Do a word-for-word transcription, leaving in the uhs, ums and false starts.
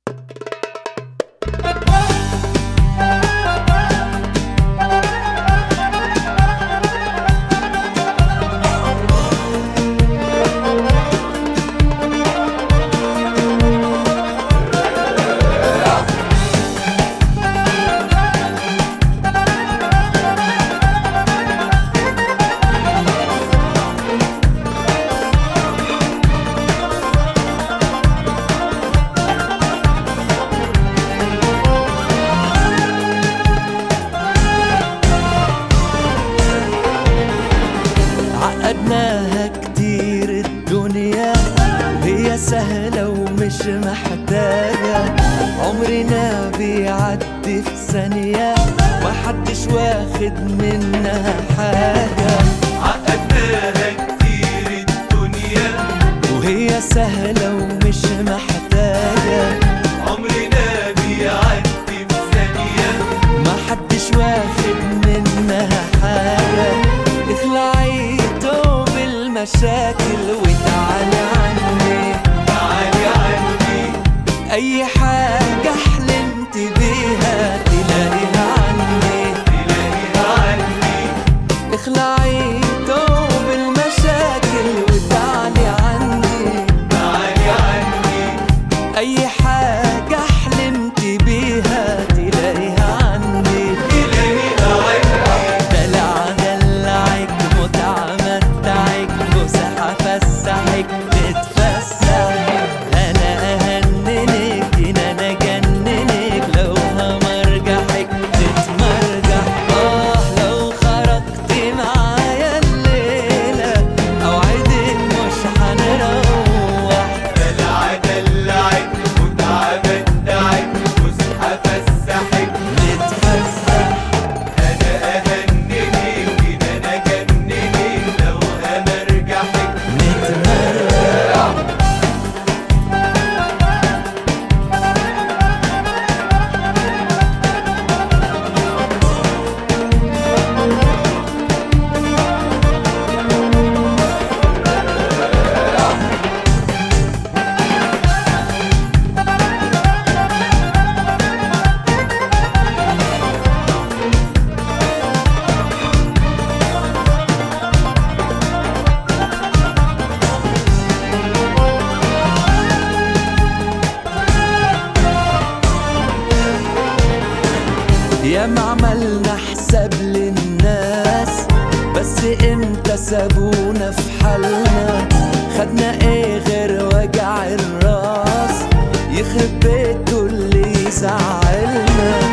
عقدناها كتير الدنيا وهي سهلة ومش محتاجة، عمرنا بيعدي في ثانية محدش واخد منها حاجة. عقدناها كتير الدنيا وهي سهلة ومش محتاجة، عمرنا بيعدي في ثانية محدش واخد منها حاجة. اخلعي توب المشاكل وتعالي عني، تعالي عني، أي حاجة حلمت بيها تلاقيها عني، تلاقيها عني. اخلعي توب المشاكل وتعالي عني، تعالي عني، أي حاجة حلمت بيها تلاقيها عني، تلاقيها عني. دلع دلعك متعة متعك فسحة فسحك تتفسح، أنا أهننك إن أنا جننك لو همرجحك تتمرجح. آه لو خرجتي معايا الليلة أوعدك مش هنروح، دلع دلعك متعة متعك فسحة فسحك نتفسح. أنا أهننك إن أنا جننك لو همرجحك نتمرجح. يا ما عملنا حساب للناس بس امتى سابونا في حالنا، خدنا ايه غير وجع الراس يخرب بيته اللي يزعلنا.